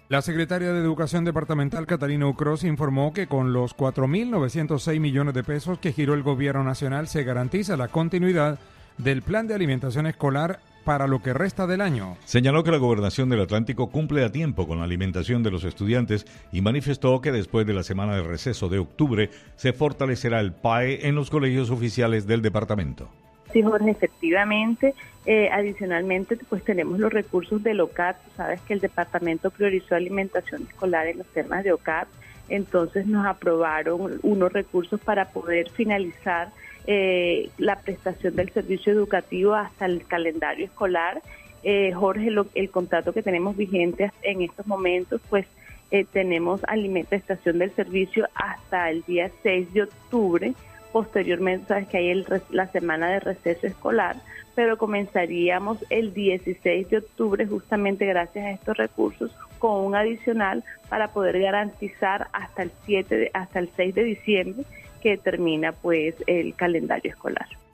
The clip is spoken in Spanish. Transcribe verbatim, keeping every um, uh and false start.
La secretaria de Educación Departamental, Catalina Ucros, informó que con los cuatro mil novecientos seis millones de pesos que giró el gobierno nacional se garantiza la continuidad del plan de alimentación escolar para lo que resta del año. Señaló que la Gobernación del Atlántico cumple a tiempo con la alimentación de los estudiantes y manifestó que después de la semana de receso de octubre se fortalecerá el P A E en los colegios oficiales del departamento. Sí, Jorge, efectivamente, eh, adicionalmente pues tenemos los recursos del O C A T. Tú sabes que el departamento priorizó alimentación escolar en los temas de O C A T, entonces nos aprobaron unos recursos para poder finalizar eh, la prestación del servicio educativo hasta el calendario escolar. Eh, Jorge, lo, el contrato que tenemos vigente en estos momentos, pues eh, tenemos alimentación del servicio hasta el día seis de octubre. Posteriormente, sabes que hay el, la semana de receso escolar, pero comenzaríamos el dieciséis de octubre justamente gracias a estos recursos con un adicional para poder garantizar hasta el siete de, hasta el seis de diciembre que termina pues el calendario escolar.